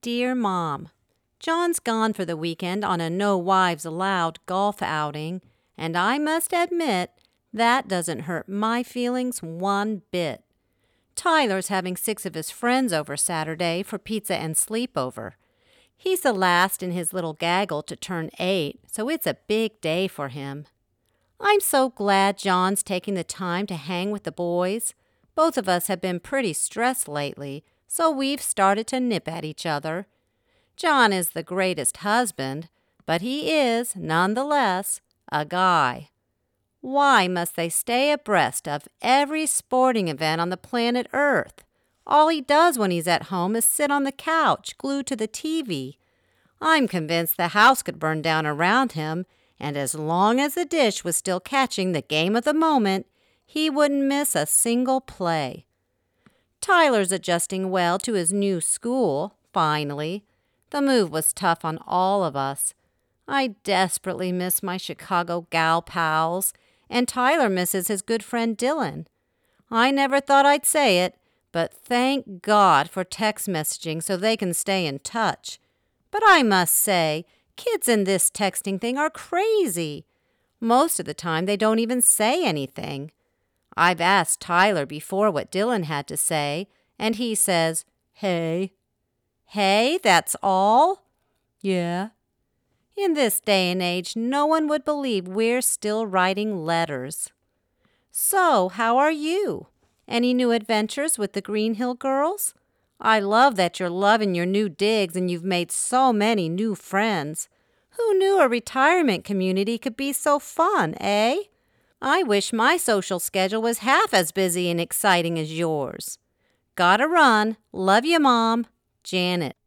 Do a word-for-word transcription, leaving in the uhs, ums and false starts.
Dear Mom, John's gone for the weekend on a no wives allowed golf outing, and I must admit that doesn't hurt my feelings one bit. Tyler's having six of his friends over Saturday for pizza and sleepover. He's the last in his little gaggle to turn eight, so it's a big day for him. I'm so glad John's taking the time to hang with the boys. Both of us have been pretty stressed lately, so we've started to nip at each other. John is the greatest husband, but he is, nonetheless, a guy. Why must they stay abreast of every sporting event on the planet Earth? All he does when he's at home is sit on the couch, glued to the T V. I'm convinced the house could burn down around him, and as long as the dish was still catching the game of the moment, he wouldn't miss a single play. Tyler's adjusting well to his new school, finally. The move was tough on all of us. I desperately miss my Chicago gal pals, and Tyler misses his good friend Dylan. I never thought I'd say it, but thank God for text messaging so they can stay in touch. But I must say, kids in this texting thing are crazy. Most of the time they don't even say anything. I've asked Tyler before what Dylan had to say, and he says, "Hey." Hey, that's all? Yeah. In this day and age, no one would believe we're still writing letters. So, how are you? Any new adventures with the Green Hill girls? I love that you're loving your new digs and you've made so many new friends. Who knew a retirement community could be so fun, eh? I wish my social schedule was half as busy and exciting as yours. Gotta run. Love you, Mom. Janet.